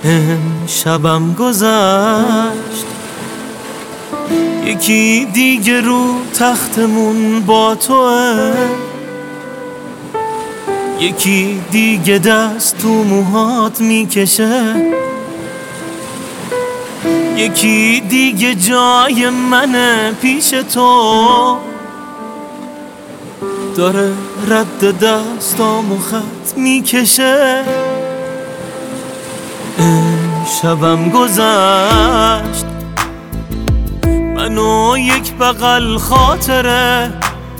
شبم گذشت، یکی دیگه رو تختمون با توه، یکی دیگه دست تو موهات میکشه، یکی دیگه جای منه پیش تو، داره رد دستامو خط میکشه. شبم گذشت، منو یک بغل خاطره،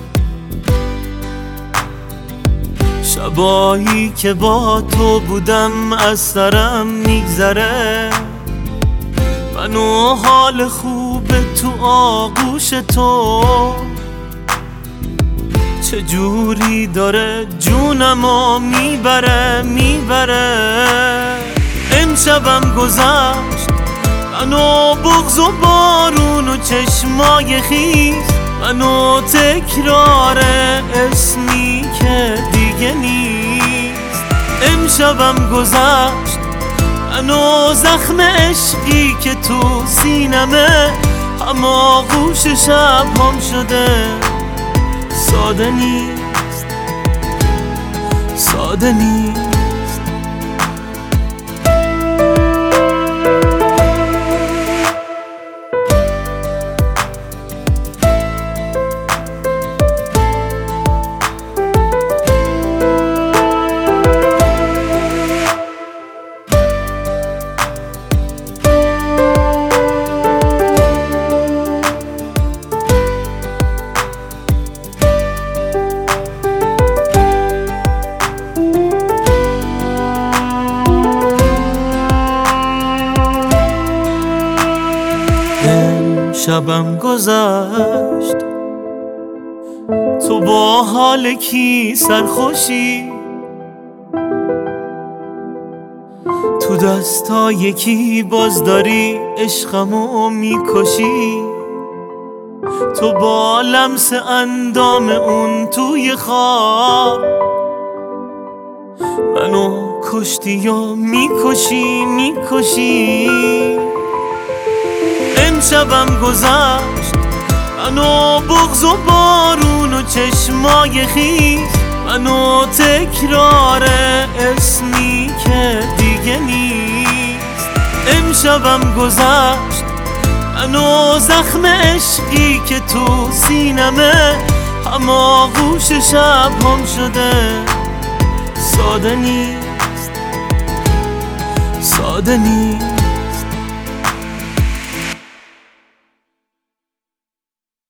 شبایی که با تو بودم از سرم میگذره، منو حال خوب تو آغوش تو، چجوری داره جونمو میبره. امشبم گذشت، منو بغض و بارون و چشمای خیس، منو تکرار اسمی که دیگه نیست. امشبم گذشت، منو زخم عشقی که تو سینمه، هم آغوش شب هم شده، ساده نیست، ساده نیست. شبم گذشت، تو با حال کی سرخوشی، تو دستای کی باز داری عشقمو میکشی، تو با لمس اندام اون توی خواب منو کشتی و میکشی. امشبم گذشت، منو بغض و بارون و چشمای خیس، منو تکرار اسمی که دیگه نیست. امشبم گذشت، منو زخم عشقی که تو سینمه، هم آغوش شب هم شده، ساده نیست، ساده نیست.